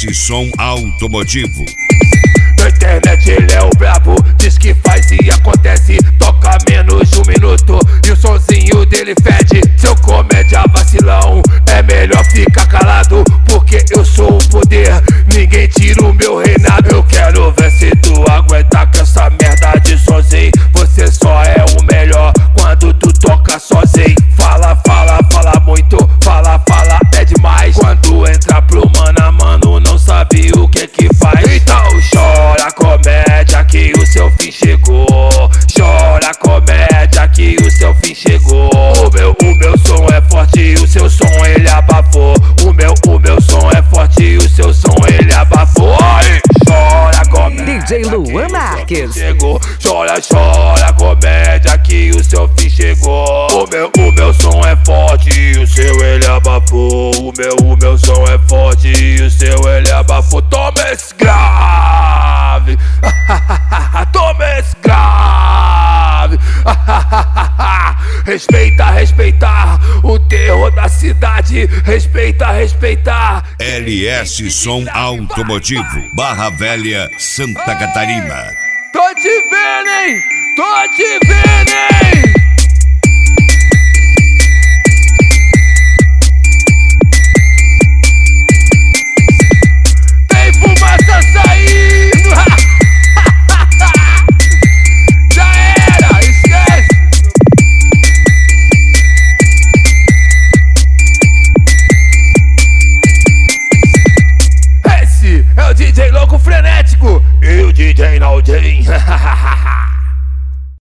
LS Som Automotivo. Na internet ele é o brabo, diz que faz e acontece, toca menos de 1 minuto e o sonzinho dele fede. Seu comédia vacilão, é melhor ficar calado, porque eu sou o poder, ninguém tira o meu reinado. Eu quero ver se tu aguentar com essa merda de sozinho. Você só é o melhor quando tu toca sozinho. Fala, fala, fala muito, fala, fala é demais. Quando entra pro mano a mano não sabe o que faz. Então chora comédia que o seu fim chegou. Chora comédia que o seu fim chegou. O meu som é forte e o seu som ele abafou. O meu som é forte e o seu som ele abafou. Chora comédia DJ Luan Marques. Chegou. Chora, chora comédia que o seu fim chegou. O meu som é forte e o seu ele abafou. O meu som é forte e o seu ele abafou. Toma esse grave. Toma esse grave. Respeita, respeitar o terror da cidade. Respeita, respeitar. LS Som Automotivo, Barra Velha, Santa Catarina. Tô te vendo, hein? Tô te vendo, hein? Tem fumaça saindo. Já era, esquece. Esse é o DJ louco frenético e o DJ Naldinho.